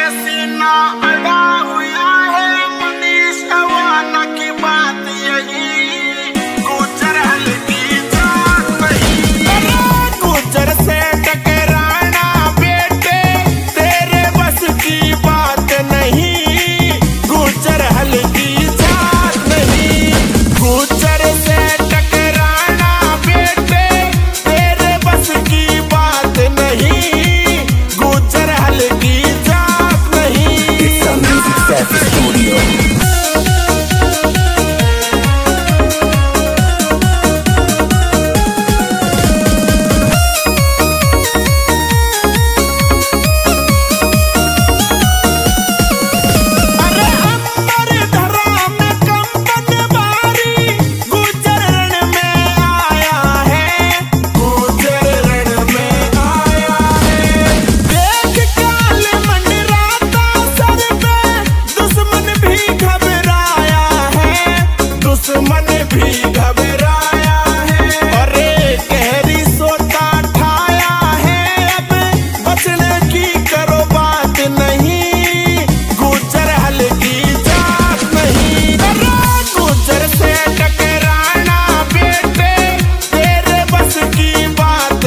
सीना अड़ा हुआ है मनीष अवाना की बात यही गुजर हल्की जात नहीं गुजर से टकराना बेटे तेरे बस की बात नहीं गुजर हल्की जात नहीं गुजर से टकराना बेटे तेरे बस की बात नहीं गुजर हल्की जात नहीं। It's a Music Safi Studio. मन भी घबराया है अरे गहरी सोता ठाया है अब बचने की करो बात नहीं गुजर हल्की जात नहीं गुजर से टकराना बेटे तेरे बस की बात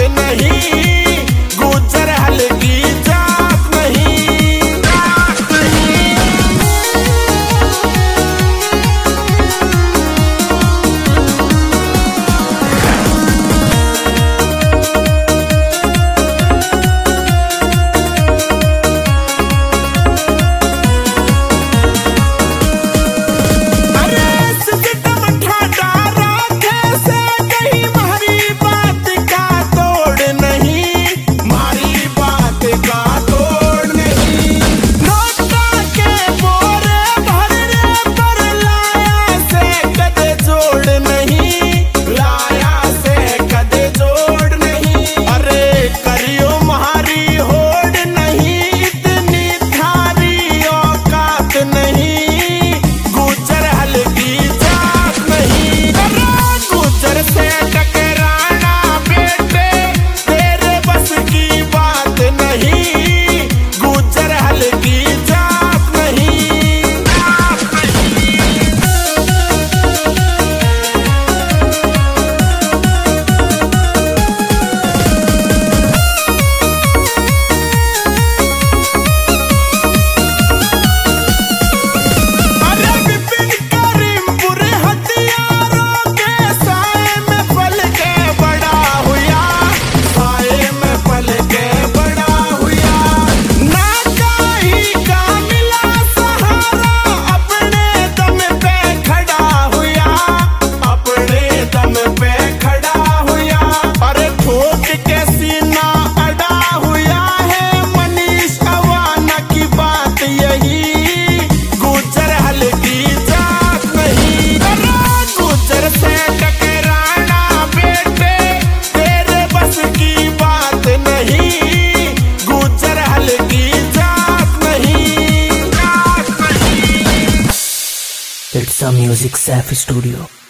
नहीं गुजर हल्की जात नहीं। It's a Music Safi Studio.